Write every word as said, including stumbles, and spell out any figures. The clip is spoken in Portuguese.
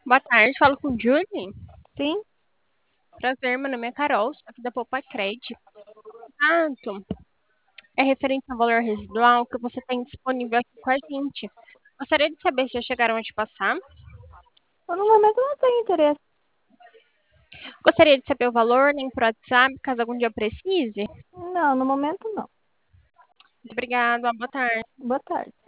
Boa tarde, falo com o Julie. Sim? Prazer, meu nome é Carol, sou aqui da Poupa Cred. Tanto é referente ao valor residual que você tem disponível aqui com a gente. Gostaria de saber se já chegaram a te passar. Eu, no momento não tenho interesse. Gostaria de saber o valor, nem por WhatsApp, caso algum dia precise. Não, no momento não. Muito obrigada, boa tarde. Boa tarde.